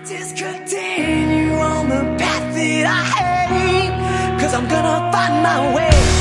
Just continue on the path that I hate, 'cause I'm gonna find my way.